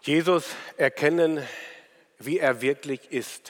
Jesus erkennen, wie er wirklich ist.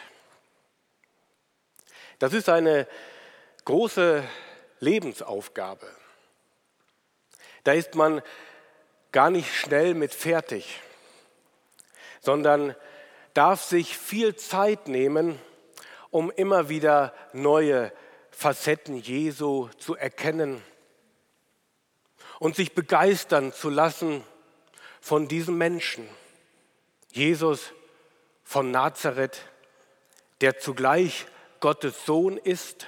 Das ist eine große Lebensaufgabe. Da ist man gar nicht schnell mit fertig, sondern darf sich viel Zeit nehmen, um immer wieder neue Facetten Jesu zu erkennen und sich begeistern zu lassen von diesem Menschen, Jesus von Nazareth, der zugleich Gottes Sohn ist.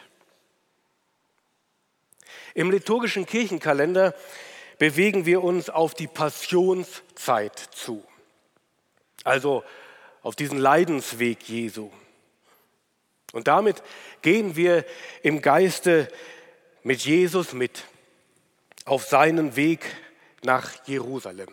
Im liturgischen Kirchenkalender bewegen wir uns auf die Passionszeit zu, also auf diesen Leidensweg Jesu. Und damit gehen wir im Geiste mit Jesus mit auf seinen Weg nach Jerusalem.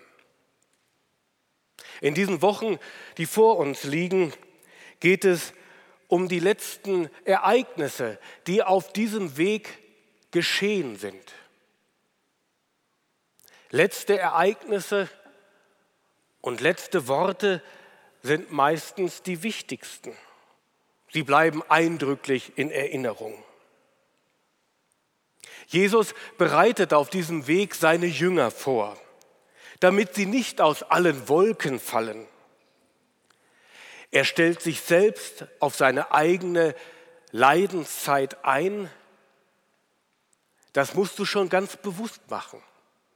In diesen Wochen, die vor uns liegen, geht es um die letzten Ereignisse, die auf diesem Weg geschehen sind. Letzte Ereignisse und letzte Worte sind meistens die wichtigsten. Sie bleiben eindrücklich in Erinnerung. Jesus bereitet auf diesem Weg seine Jünger vor, damit sie nicht aus allen Wolken fallen. Er stellt sich selbst auf seine eigene Leidenszeit ein. Das musst du schon ganz bewusst machen.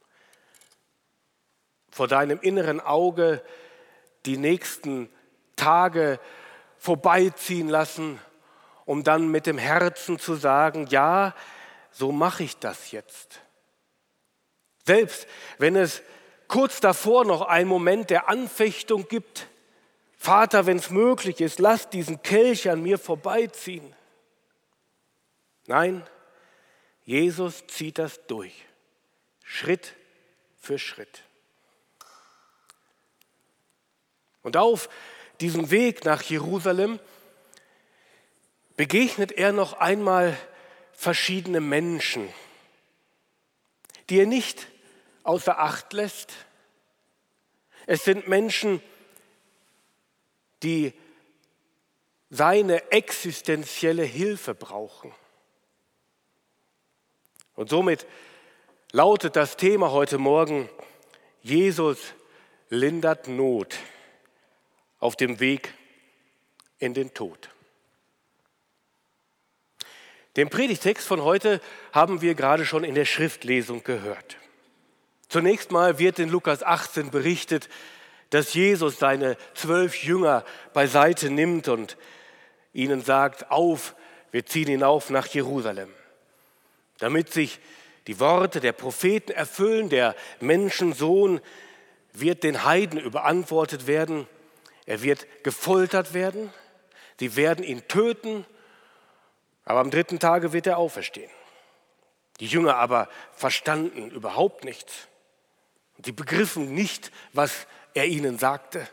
Vor deinem inneren Auge die nächsten Tage vorbeiziehen lassen, um dann mit dem Herzen zu sagen, ja, so mache ich das jetzt. Selbst wenn es kurz davor noch einen Moment der Anfechtung gibt, Vater, wenn es möglich ist, lass diesen Kelch an mir vorbeiziehen. Nein, Jesus zieht das durch, Schritt für Schritt. Und auf diesem Weg nach Jerusalem begegnet er noch einmal verschiedene Menschen, die er nicht außer Acht lässt. Es sind Menschen, die seine existenzielle Hilfe brauchen. Und somit lautet das Thema heute Morgen: Jesus lindert Not auf dem Weg in den Tod. Den Predigtext von heute haben wir gerade schon in der Schriftlesung gehört. Zunächst mal wird in Lukas 18 berichtet, dass Jesus seine 12 Jünger beiseite nimmt und ihnen sagt, auf, wir ziehen hinauf nach Jerusalem, damit sich die Worte der Propheten erfüllen, der Menschensohn wird den Heiden überantwortet werden, er wird gefoltert werden, sie werden ihn töten, aber am 3. Tage wird er auferstehen. Die Jünger aber verstanden überhaupt nichts. Sie begriffen nicht, was er ihnen sagte.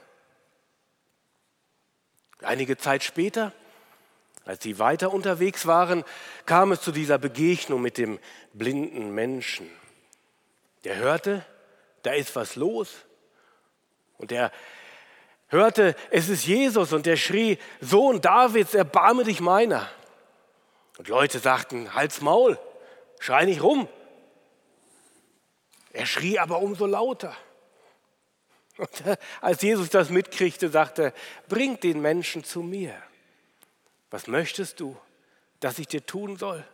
Einige Zeit später, als sie weiter unterwegs waren, kam es zu dieser Begegnung mit dem blinden Menschen. Der hörte, da ist was los. Und er hörte, es ist Jesus, und er schrie, Sohn Davids, erbarme dich meiner. Und Leute sagten, halt's Maul, schrei nicht rum. Er schrie aber umso lauter. Und als Jesus das mitkriegte, sagte er, bring den Menschen zu mir. Was möchtest du, dass ich dir tun soll?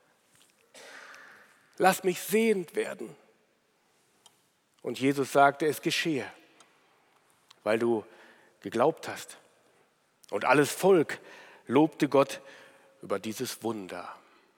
Lass mich sehend werden. Und Jesus sagte, es geschehe, weil du geglaubt hast. Und alles Volk lobte Gott über dieses Wunder.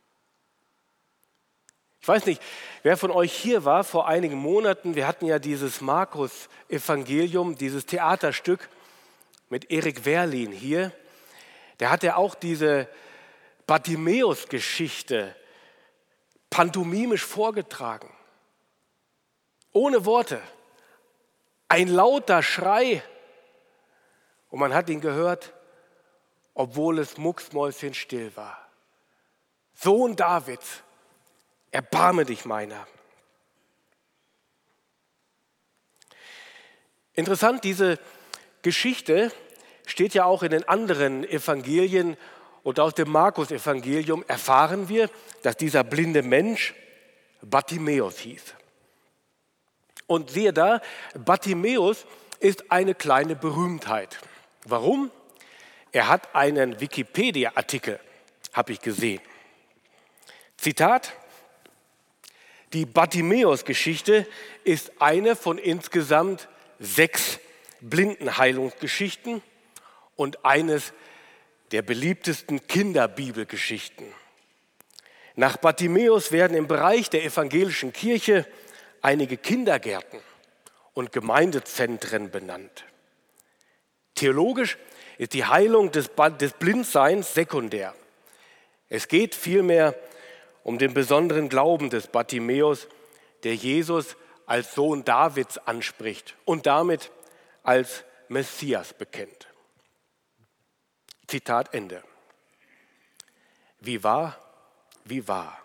Ich weiß nicht, wer von euch hier war vor einigen Monaten. Wir hatten ja dieses Markus-Evangelium, dieses Theaterstück mit Erik Werlin hier. Der hat ja auch diese Bartimäus-Geschichte pantomimisch vorgetragen. Ohne Worte. Ein lauter Schrei. Und man hat ihn gehört, obwohl es mucksmäuschenstill war. Sohn Davids, erbarme dich meiner. Interessant, diese Geschichte steht ja auch in den anderen Evangelien und aus dem Markus-Evangelium erfahren wir, dass dieser blinde Mensch Bartimäus hieß. Und siehe da, Bartimäus ist eine kleine Berühmtheit. Warum? Er hat einen Wikipedia-Artikel, habe ich gesehen. Zitat: Die Bartimäus-Geschichte ist eine von insgesamt 6 Blindenheilungsgeschichten und eines der beliebtesten Kinderbibelgeschichten. Nach Bartimäus werden im Bereich der evangelischen Kirche einige Kindergärten und Gemeindezentren benannt. Theologisch ist die Heilung des Blindseins sekundär. Es geht vielmehr um den besonderen Glauben des Bartimäus, der Jesus als Sohn Davids anspricht und damit als Messias bekennt. Zitat Ende. Wie wahr, wie wahr.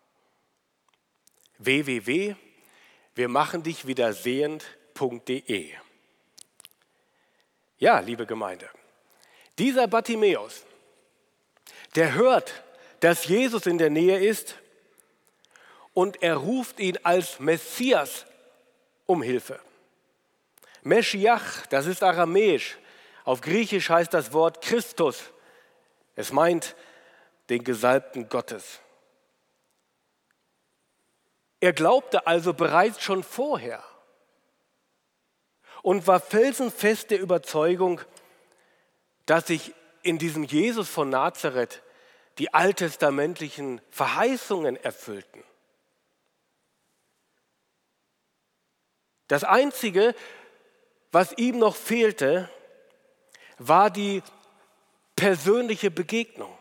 www.wirmachendichwiedersehend.de. Ja, liebe Gemeinde, dieser Bartimäus, der hört, dass Jesus in der Nähe ist und er ruft ihn als Messias um Hilfe. Meschiach, das ist aramäisch. Auf Griechisch heißt das Wort Christus. Es meint den Gesalbten Gottes. Er glaubte also bereits schon vorher und war felsenfest der Überzeugung, dass sich in diesem Jesus von Nazareth die alttestamentlichen Verheißungen erfüllten. Das Einzige, was ihm noch fehlte, war die persönliche Begegnung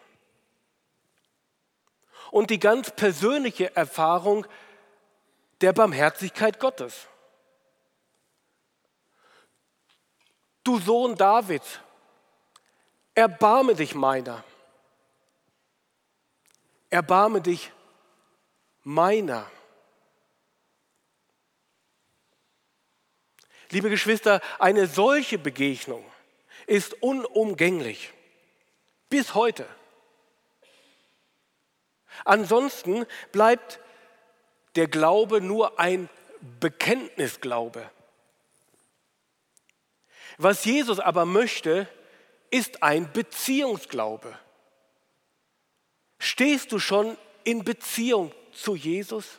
und die ganz persönliche Erfahrung der Barmherzigkeit Gottes. Du Sohn Davids, erbarme dich meiner. Erbarme dich meiner. Liebe Geschwister, eine solche Begegnung ist unumgänglich. Bis heute. Ansonsten bleibt der Glaube nur ein Bekenntnisglaube. Was Jesus aber möchte, ist ein Beziehungsglaube. Stehst du schon in Beziehung zu Jesus?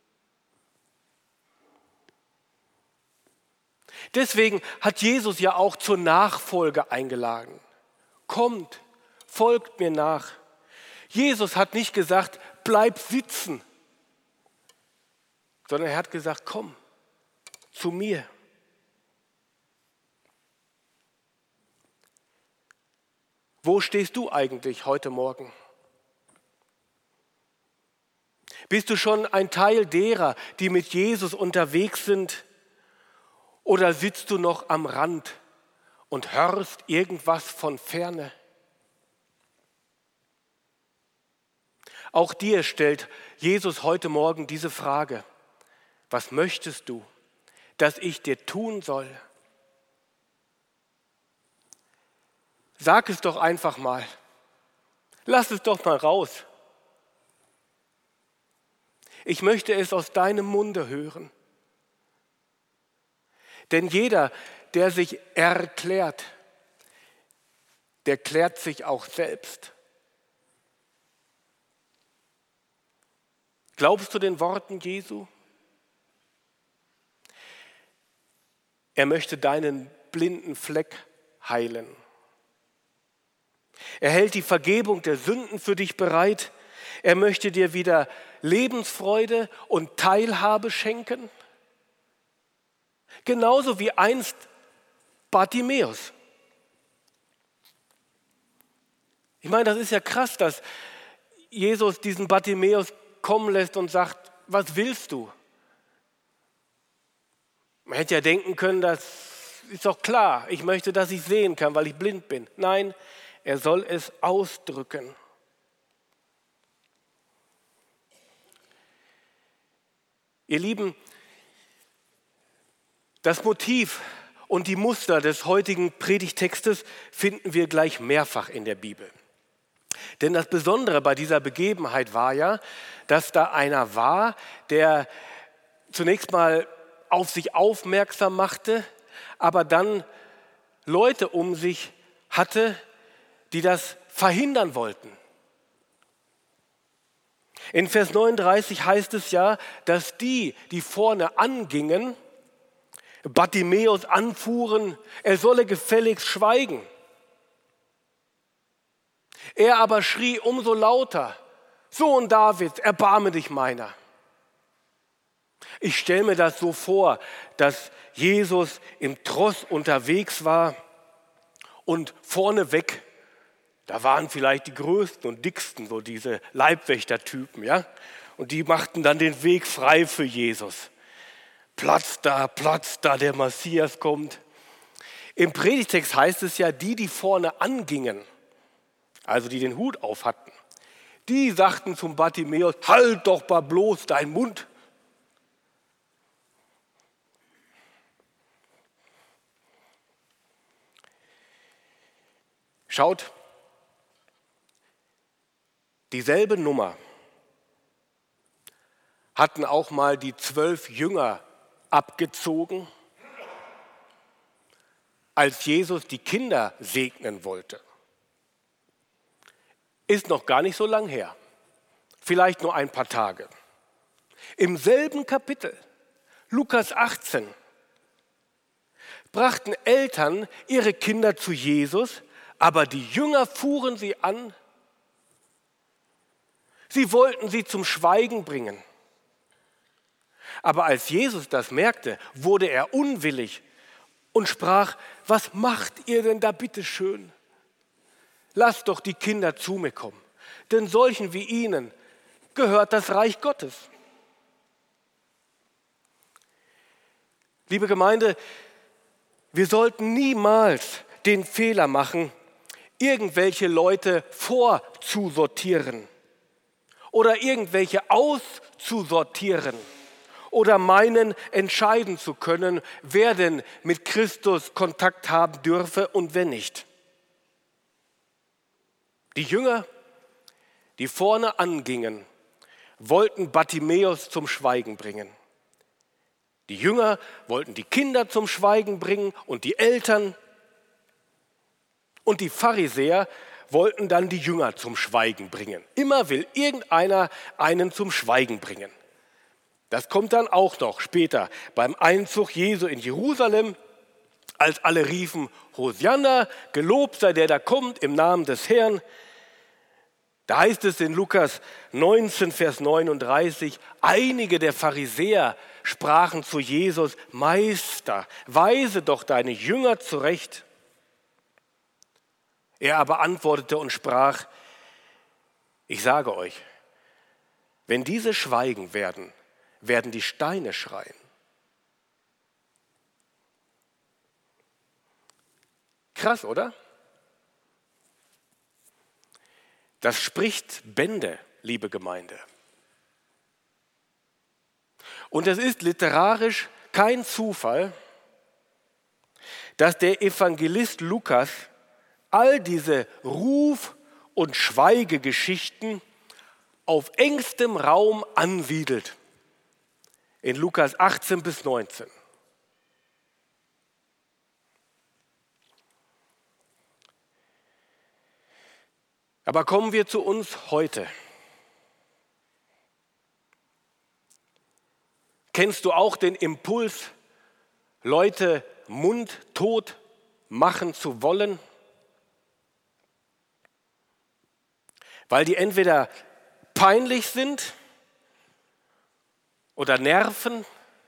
Deswegen hat Jesus ja auch zur Nachfolge eingeladen. Kommt, folgt mir nach. Jesus hat nicht gesagt, bleib sitzen, sondern er hat gesagt, komm zu mir. Wo stehst du eigentlich heute Morgen? Bist du schon ein Teil derer, die mit Jesus unterwegs sind? Oder sitzt du noch am Rand und hörst irgendwas von ferne? Auch dir stellt Jesus heute Morgen diese Frage: Was möchtest du, dass ich dir tun soll? Sag es doch einfach mal. Lass es doch mal raus. Ich möchte es aus deinem Munde hören. Denn jeder, der sich erklärt, der klärt sich auch selbst. Glaubst du den Worten Jesu? Er möchte deinen blinden Fleck heilen. Er hält die Vergebung der Sünden für dich bereit. Er möchte dir wieder Lebensfreude und Teilhabe schenken. Genauso wie einst Bartimäus. Ich meine, das ist ja krass, dass Jesus diesen Bartimäus kommen lässt und sagt, was willst du? Man hätte ja denken können, das ist doch klar, ich möchte, dass ich sehen kann, weil ich blind bin. Nein, er soll es ausdrücken. Ihr Lieben, das Motiv Und die Muster des heutigen Predigttextes finden wir gleich mehrfach in der Bibel. Denn das Besondere bei dieser Begebenheit war ja, dass da einer war, der zunächst mal auf sich aufmerksam machte, aber dann Leute um sich hatte, die das verhindern wollten. In Vers 39 heißt es ja, dass die vorne angingen, Bartimäus anfuhren, er solle gefälligst schweigen. Er aber schrie umso lauter: Sohn Davids, erbarme dich meiner. Ich stelle mir das so vor, dass Jesus im Tross unterwegs war und vorneweg, da waren vielleicht die größten und dicksten, so diese Leibwächtertypen, ja? Und die machten dann den Weg frei für Jesus. Platz da, der Messias kommt. Im Predigtext heißt es ja, die vorne angingen, also die den Hut auf hatten, die sagten zum Bartimäus: Halt doch mal bloß deinen Mund. Schaut, dieselbe Nummer hatten auch mal die 12 Jünger abgezogen, als Jesus die Kinder segnen wollte. Ist noch gar nicht so lang her, vielleicht nur ein paar Tage. Im selben Kapitel, Lukas 18, brachten Eltern ihre Kinder zu Jesus, aber die Jünger fuhren sie an. Sie wollten sie zum Schweigen bringen. Aber als Jesus das merkte, wurde er unwillig und sprach: Was macht ihr denn da bitte schön? Lasst doch die Kinder zu mir kommen, denn solchen wie ihnen gehört das Reich Gottes. Liebe Gemeinde, wir sollten niemals den Fehler machen, irgendwelche Leute vorzusortieren oder irgendwelche auszusortieren oder meinen, entscheiden zu können, wer denn mit Christus Kontakt haben dürfe und wer nicht. Die Jünger, die vorne angingen, wollten Bartimäus zum Schweigen bringen. Die Jünger wollten die Kinder zum Schweigen bringen und die Eltern. Und die Pharisäer wollten dann die Jünger zum Schweigen bringen. Immer will irgendeiner einen zum Schweigen bringen. Das kommt dann auch noch später beim Einzug Jesu in Jerusalem, als alle riefen: Hosianna, gelobt sei der da kommt im Namen des Herrn. Da heißt es in Lukas 19, Vers 39, einige der Pharisäer sprachen zu Jesus: Meister, weise doch deine Jünger zurecht. Er aber antwortete und sprach: Ich sage euch, wenn diese schweigen werden, werden die Steine schreien. Krass, oder? Das spricht Bände, liebe Gemeinde. Und es ist literarisch kein Zufall, dass der Evangelist Lukas all diese Ruf- und Schweigegeschichten auf engstem Raum ansiedelt. In Lukas 18 bis 19. Aber kommen wir zu uns heute. Kennst du auch den Impuls, Leute mundtot machen zu wollen? Weil die entweder peinlich sind oder nerven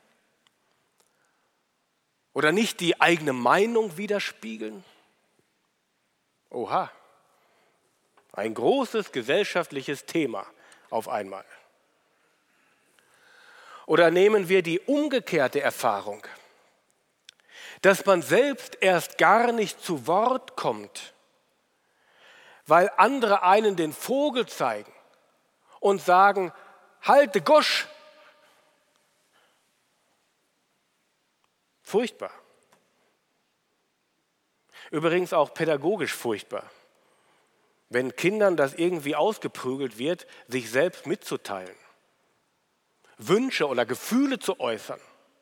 oder nicht die eigene Meinung widerspiegeln? Oha, ein großes gesellschaftliches Thema auf einmal. Oder nehmen wir die umgekehrte Erfahrung, dass man selbst erst gar nicht zu Wort kommt, weil andere einen den Vogel zeigen und sagen: Halte Gosch. Furchtbar. Übrigens auch pädagogisch furchtbar, wenn Kindern das irgendwie ausgeprügelt wird, sich selbst mitzuteilen, Wünsche oder Gefühle zu äußern.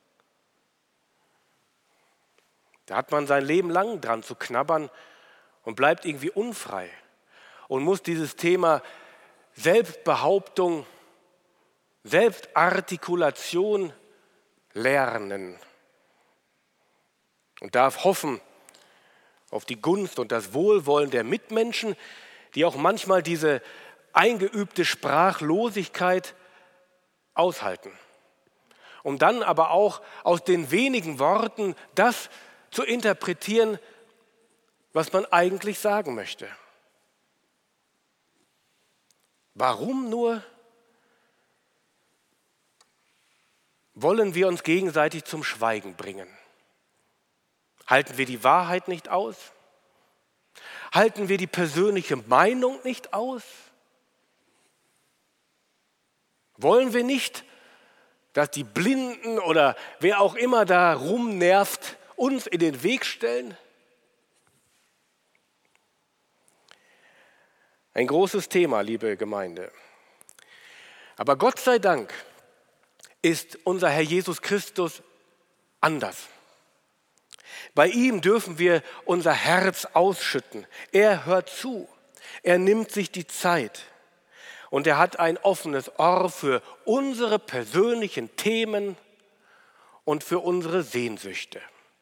Da hat man sein Leben lang dran zu knabbern und bleibt irgendwie unfrei und muss dieses Thema Selbstbehauptung, Selbstartikulation lernen und darf hoffen auf die Gunst und das Wohlwollen der Mitmenschen, die auch manchmal diese eingeübte Sprachlosigkeit aushalten, um dann aber auch aus den wenigen Worten das zu interpretieren, was man eigentlich sagen möchte. Warum nur wollen wir uns gegenseitig zum Schweigen bringen? Halten wir die Wahrheit nicht aus? Halten wir die persönliche Meinung nicht aus? Wollen wir nicht, dass die Blinden oder wer auch immer da rumnervt, uns in den Weg stellen? Ein großes Thema, liebe Gemeinde. Aber Gott sei Dank ist unser Herr Jesus Christus anders. Bei ihm dürfen wir unser Herz ausschütten. Er hört zu, er nimmt sich die Zeit und er hat ein offenes Ohr für unsere persönlichen Themen und für unsere Sehnsüchte.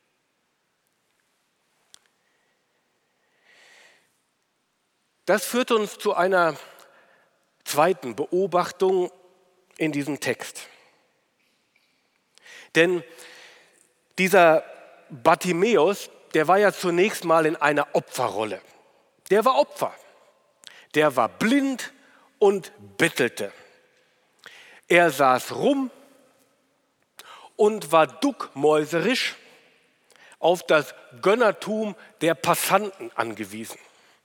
Das führt uns zu einer zweiten Beobachtung in diesem Text. Denn dieser Bartimäus, der war ja zunächst mal in einer Opferrolle. Der war Opfer. Der war blind und bettelte. Er saß rum und war duckmäuserisch auf das Gönnertum der Passanten angewiesen.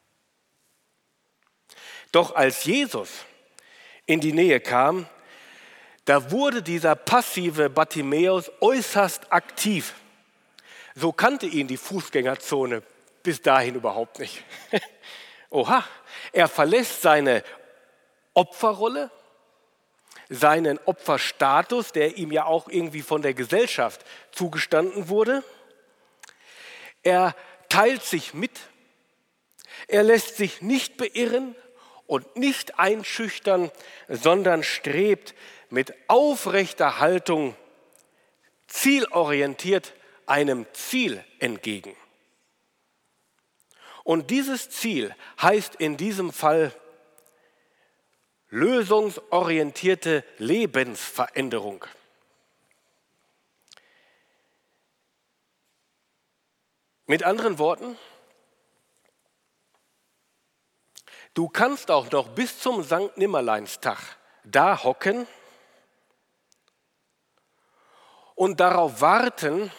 Doch als Jesus in die Nähe kam, da wurde dieser passive Bartimäus äußerst aktiv. So kannte ihn die Fußgängerzone bis dahin überhaupt nicht. Oha, er verlässt seine Opferrolle, seinen Opferstatus, der ihm ja auch irgendwie von der Gesellschaft zugestanden wurde. Er teilt sich mit, er lässt sich nicht beirren und nicht einschüchtern, sondern strebt mit aufrechter Haltung zielorientiert einem Ziel entgegen. Und dieses Ziel heißt in diesem Fall lösungsorientierte Lebensveränderung. Mit anderen Worten, du kannst auch noch bis zum Sankt Nimmerleinstag da hocken und darauf warten,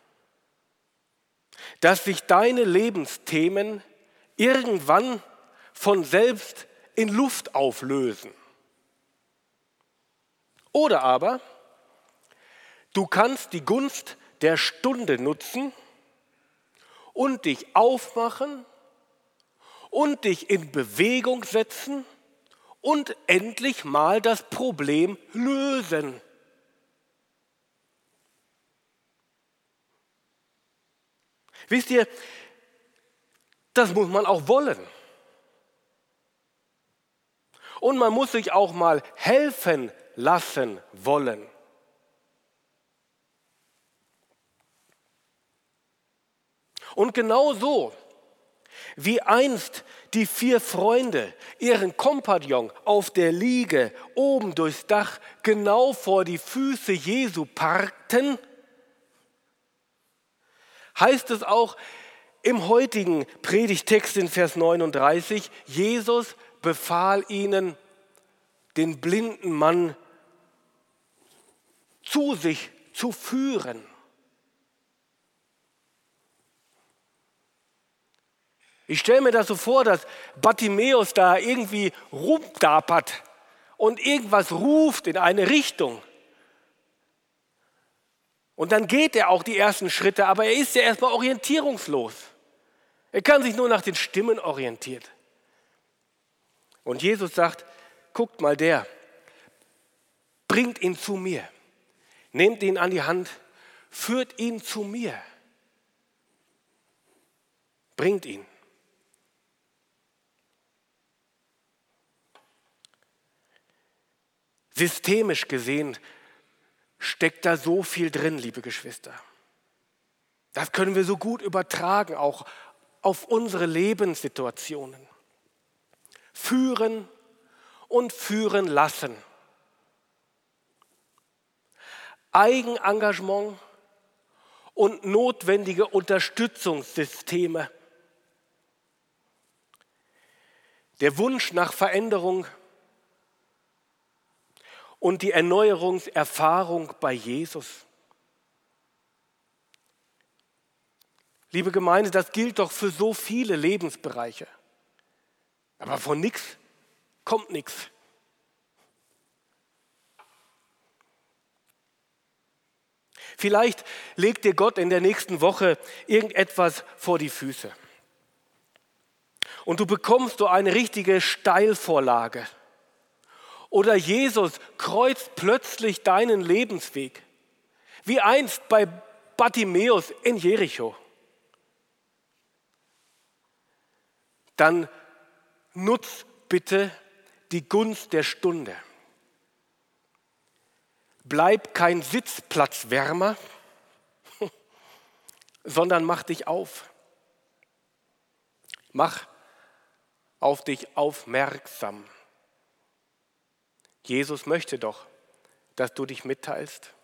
dass sich deine Lebensthemen irgendwann von selbst in Luft auflösen. Oder aber, du kannst die Gunst der Stunde nutzen und dich aufmachen und dich in Bewegung setzen und endlich mal das Problem lösen. Wisst ihr, das muss man auch wollen. Und man muss sich auch mal helfen lassen wollen. Und genau so, wie einst die 4 Freunde ihren Kompagnon auf der Liege oben durchs Dach genau vor die Füße Jesu parkten, heißt es auch im heutigen Predigtext in Vers 39, Jesus befahl ihnen, den blinden Mann zu sich zu führen. Ich stelle mir das so vor, dass Bartimäus da irgendwie rumdapert und irgendwas ruft in eine Richtung. Und dann geht er auch die ersten Schritte, aber er ist ja erstmal orientierungslos. Er kann sich nur nach den Stimmen orientieren. Und Jesus sagt, guckt mal, der bringt ihn zu mir. Nehmt ihn an die Hand, führt ihn zu mir. Bringt ihn. Systemisch gesehen steckt da so viel drin, liebe Geschwister. Das können wir so gut übertragen, auch auf unsere Lebenssituationen. Führen und führen lassen. Eigenengagement und notwendige Unterstützungssysteme. Der Wunsch nach Veränderung und die Erneuerungserfahrung bei Jesus. Liebe Gemeinde, das gilt doch für so viele Lebensbereiche. Aber von nichts kommt nichts. Vielleicht legt dir Gott in der nächsten Woche irgendetwas vor die Füße. Und du bekommst so eine richtige Steilvorlage. Oder Jesus kreuzt plötzlich deinen Lebensweg. Wie einst bei Bartimäus in Jericho. Dann nutz bitte die Gunst der Stunde. Bleib kein Sitzplatzwärmer, sondern mach dich auf. Mach auf dich aufmerksam. Jesus möchte doch, dass du dich mitteilst.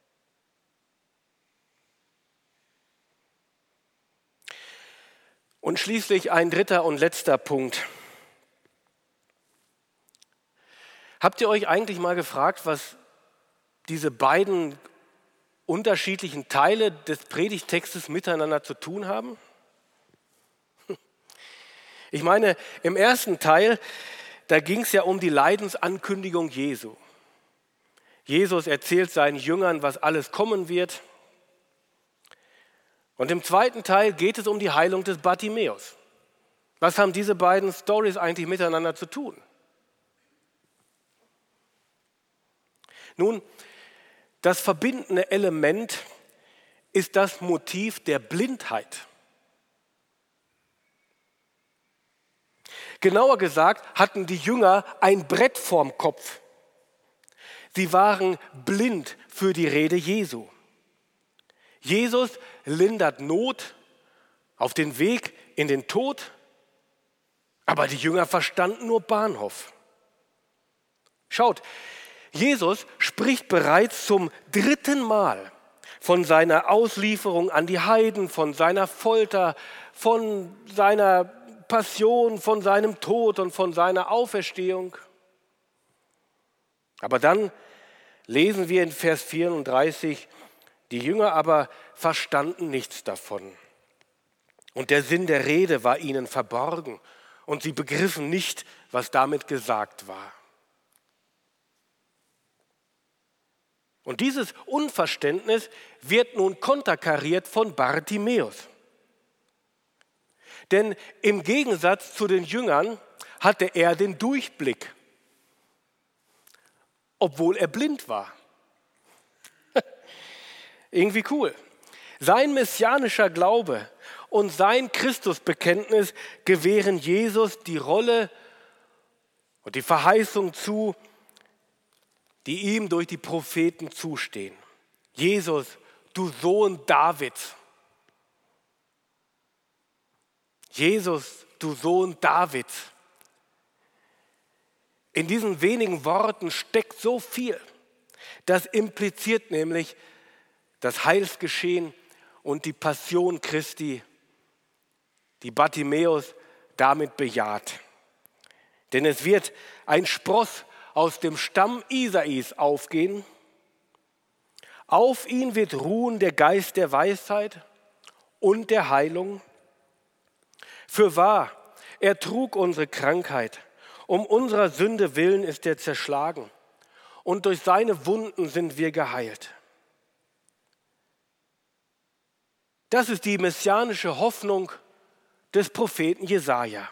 Und schließlich ein dritter und letzter Punkt. Habt ihr euch eigentlich mal gefragt, was diese beiden unterschiedlichen Teile des Predigttextes miteinander zu tun haben? Ich meine, im ersten Teil, da ging es ja um die Leidensankündigung Jesu. Jesus erzählt seinen Jüngern, was alles kommen wird. Und im zweiten Teil geht es um die Heilung des Bartimäus. Was haben diese beiden Storys eigentlich miteinander zu tun? Nun, das verbindende Element ist das Motiv der Blindheit. Genauer gesagt hatten die Jünger ein Brett vorm Kopf. Sie waren blind für die Rede Jesu. Jesus lindert Not auf den Weg in den Tod, aber die Jünger verstanden nur Bahnhof. Schaut, Jesus spricht bereits zum 3. Mal von seiner Auslieferung an die Heiden, von seiner Folter, von seiner Passion, von seinem Tod und von seiner Auferstehung. Aber dann lesen wir in Vers 34, die Jünger aber verstanden nichts davon. Und der Sinn der Rede war ihnen verborgen und sie begriffen nicht, was damit gesagt war. Und dieses Unverständnis wird nun konterkariert von Bartimäus. Denn im Gegensatz zu den Jüngern hatte er den Durchblick, obwohl er blind war. Irgendwie cool. Sein messianischer Glaube und sein Christusbekenntnis gewähren Jesus die Rolle und die Verheißung zu, die ihm durch die Propheten zustehen. Jesus, du Sohn Davids. Jesus, du Sohn Davids. In diesen wenigen Worten steckt so viel. Das impliziert nämlich das Heilsgeschehen und die Passion Christi, die Bartimäus damit bejaht. Denn es wird ein Spross aus dem Stamm Isais aufgehen. Auf ihn wird ruhen der Geist der Weisheit und der Heilung. Fürwahr, er trug unsere Krankheit. Um unserer Sünde willen ist er zerschlagen. Und durch seine Wunden sind wir geheilt. Das ist die messianische Hoffnung des Propheten Jesaja.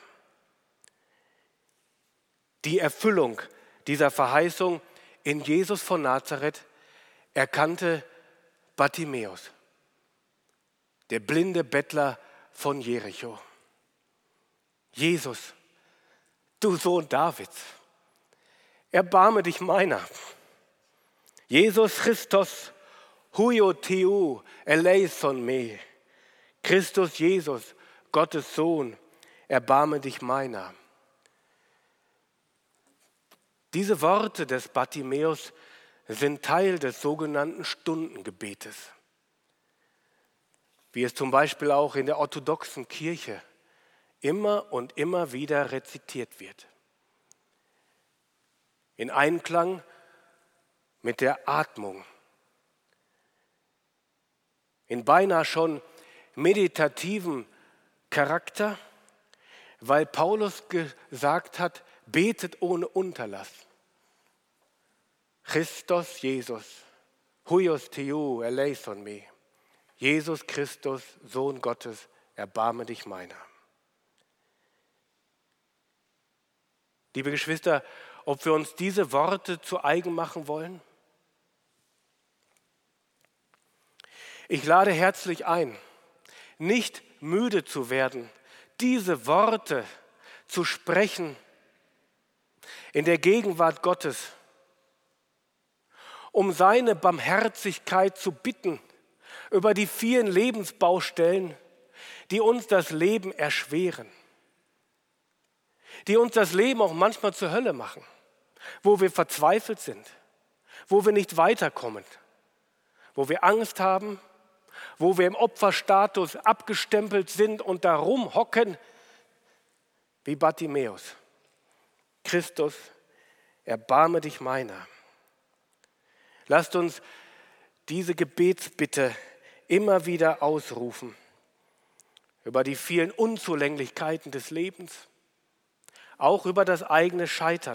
Die Erfüllung dieser Verheißung in Jesus von Nazareth erkannte Bartimäus, der blinde Bettler von Jericho. Jesus, du Sohn Davids, erbarme dich meiner. Jesus Christus, huio Theou, eleison me. Christus Jesus, Gottes Sohn, erbarme dich meiner. Diese Worte des Bartimäus sind Teil des sogenannten Stundengebetes, wie es zum Beispiel auch in der orthodoxen Kirche immer und immer wieder rezitiert wird. In Einklang mit der Atmung, in beinahe schon meditativen Charakter, weil Paulus gesagt hat, betet ohne Unterlass. Christus Jesus, huios Theou, eleison me. Jesus Christus, Sohn Gottes, erbarme dich meiner. Liebe Geschwister, ob wir uns diese Worte zu eigen machen wollen? Ich lade herzlich ein, nicht müde zu werden, diese Worte zu sprechen in der Gegenwart Gottes, um seine Barmherzigkeit zu bitten über die vielen Lebensbaustellen, die uns das Leben erschweren, die uns das Leben auch manchmal zur Hölle machen, wo wir verzweifelt sind, wo wir nicht weiterkommen, wo wir Angst haben, wo wir im Opferstatus abgestempelt sind und darum hocken wie Bartimäus. Christus, erbarme dich meiner. Lasst uns diese Gebetsbitte immer wieder ausrufen über die vielen Unzulänglichkeiten des Lebens, auch über das eigene Scheitern,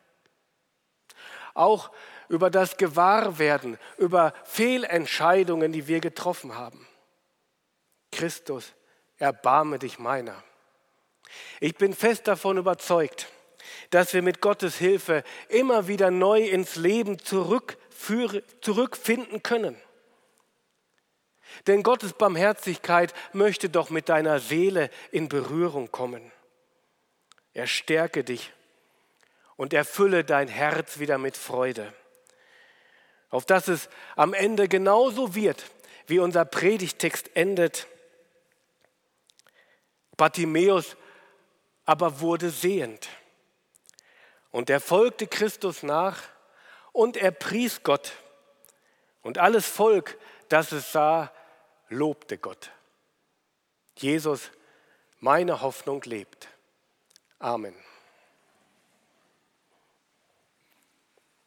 auch über das Gewahrwerden, über Fehlentscheidungen, die wir getroffen haben. Christus, erbarme dich meiner. Ich bin fest davon überzeugt, dass wir mit Gottes Hilfe immer wieder neu ins Leben zurückfinden können. Denn Gottes Barmherzigkeit möchte doch mit deiner Seele in Berührung kommen. Er stärke dich und erfülle dein Herz wieder mit Freude, auf dass es am Ende genauso wird, wie unser Predigtext endet. Bartimäus aber wurde sehend und er folgte Christus nach und er pries Gott. Und alles Volk, das es sah, lobte Gott. Jesus, meine Hoffnung lebt. Amen.